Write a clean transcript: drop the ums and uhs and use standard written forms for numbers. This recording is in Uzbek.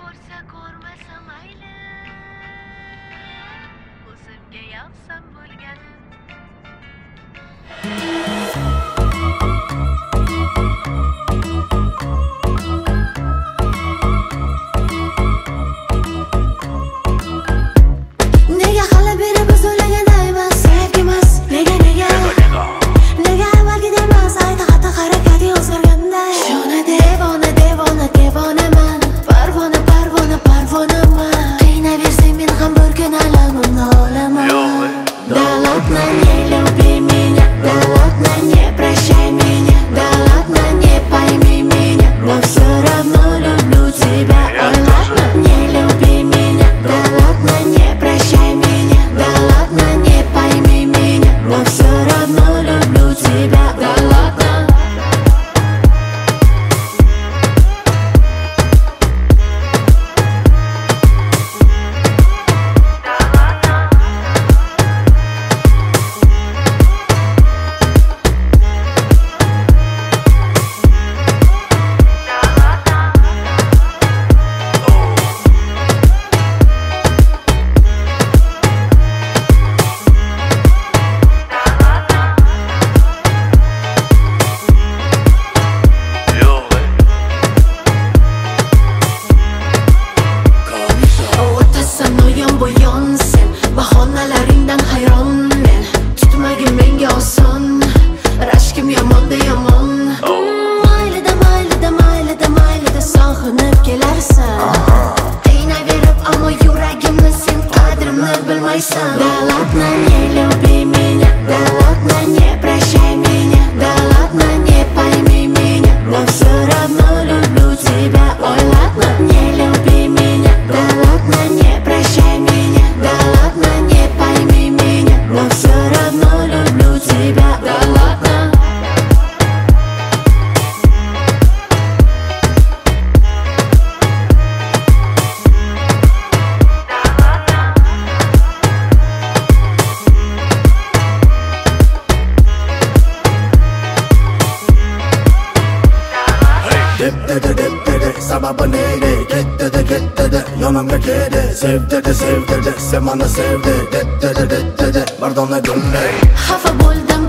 bo'lsa ko'rmasam mayli, o'zimga yoqsam bo'lgani. Nega hali beri biz o'ylaganday emas, sevgi emas, nega avvalgidek emas, ayta xatti harakati o'zgarganday. Shuna devonaman, parvonaman. Qiynaversang men ham bir kun alamimni olaman. Долотно не люби меня, долотно не прощай меня, долотно не пойми меня, но все равно люблю тебя. Ой, ладно, не люби меня, долотно не прощай меня, долотно не пойми меня, но все равно люблю тебя. Долотно. Bahonalaringdan hayronmen, tutmagin menga oson, rashkim yomonda yomon. Maylida sog'inib kelarsan, qiynaverib ammo yuragimni sen qadrimni bilmaysan. Долотно не люби меня, долотно не прощай меня, долотно не пойми меня, но все равно люблю тебя. Ой, ладно, не люби меня, долотно не прощай меня, долотно не пойми меня, но все равно люблю тебя. Долотно. Dep dedi, sababi neydi? Ket dedi, yonimga keldi. Sev dedi, sen bana sevdi. Det dedi, bir dona gulday. Xafa bo'ldim